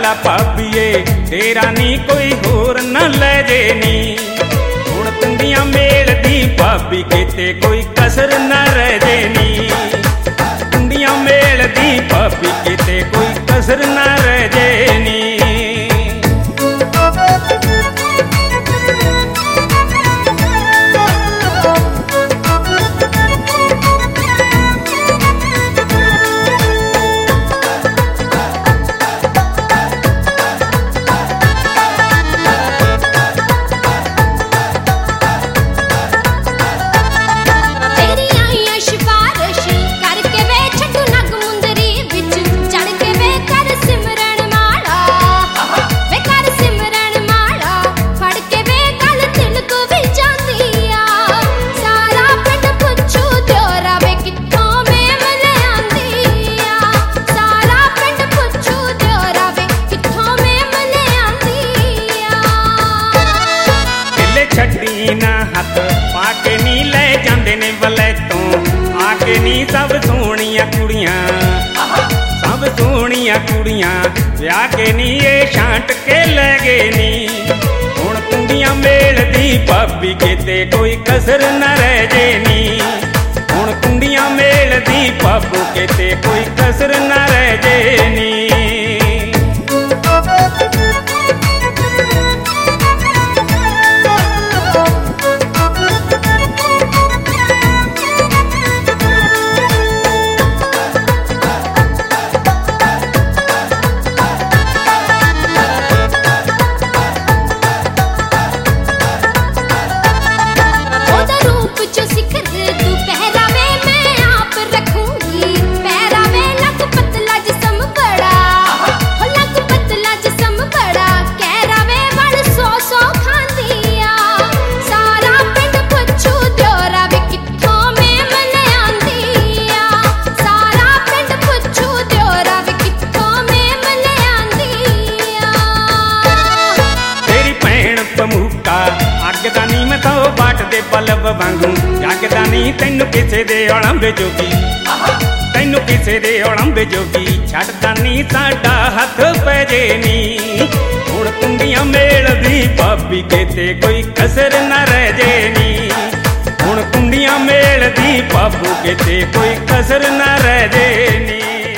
ला भाभीए तेरा नी कोई होर न ले जे नी। हुण कुंडियां मेल दी भाभी किते कोई कसर न रह जे नी। कुंडियां मेल दी भाभी किते कोई कसर न रह जे नी। छड्डी ना हथ पाके नी ले जांदे ने वलैतों आके नी सब सोहणियां कुड़ियां। सब सोहणियां कुड़ियां ब्याह के नी ये छांट के ले गए नी। हुण कुंडियां मेल दी भाभी किते कोई कसर न रह जे नी। हुण कुंडियां मेल दी भाभी किते कोई कसर न रह जे नी। जगदा नी मैं तो बाट दे बल्ब वांगू जगदा नी तैनू किसे दे ओलंबे जोगी। तैनू किसे दे ओलंबे जोगी छड्डदा नी साडा हथ पै जे नी। हुण कुंडियां मेल दी भाभी किते कोई कसर न रह जे नी। हुण कुंडियां मेल दी भाभी किते कोई कसर न रह जे नी।